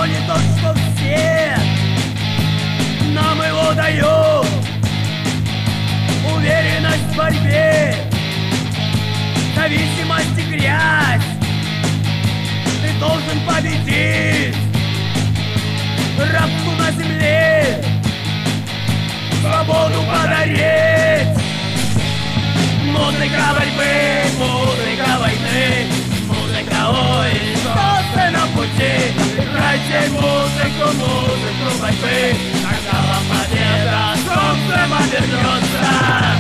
не тот, что все, нам его дают уверенность в борьбе, зависимость и грязь. Ты должен победить рабству на земле, свободу подарить. Музыка борьбы, музыка войны, музыка ой, солнце на пути. Играйте музыку, музыку борьбы, тогда вам победа солнцем обернется.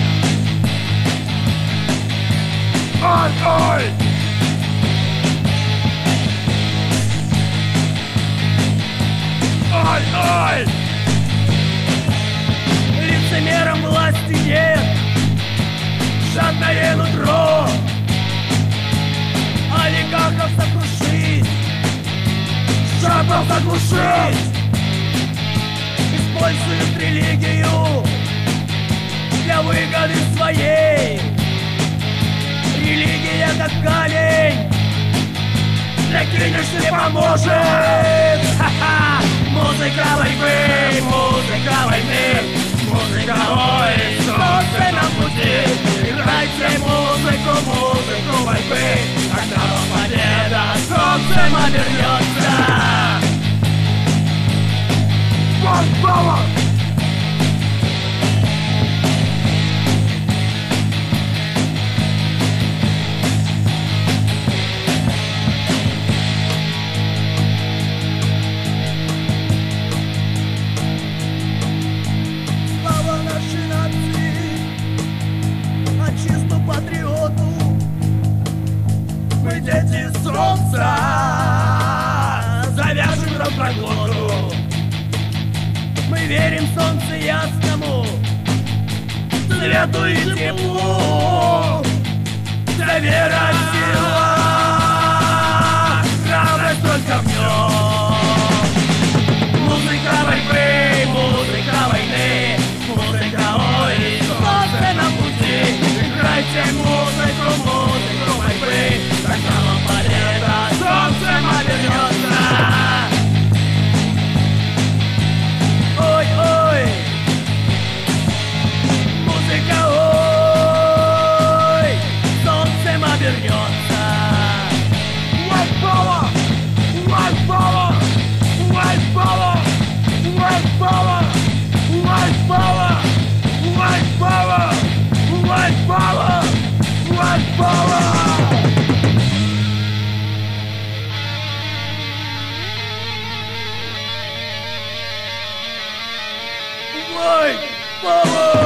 Ой-ой! Ой-ой! Лицемерам власти нет, жадное нутро, олигархов сокрушить, жадов заглушить. Используют религию для выгоды своей. Религия как камень, закинешь не поможет. Ха-ха! Музыка борьбы, музыка войны, музыка ой, солнце на пути. Играйте музыку, музыку борьбы, тогда вам победа солнцем обернется. Бомбова! Мы дети солнца, завяжем рот на глотку. Мы верим солнцу ясному, свету и теплу. Вся вера, сила, храбрость только в нем. Музыка борьбы, музыка войны, музыка ой, солнце на пути. Играйте музыку, музыку борьбы, тогда вам победа солнцем обернется. Ой-ой, музыка ой, солнцем обернется. White power, white power, white power, white power, white power, white power, white power, white power. White power!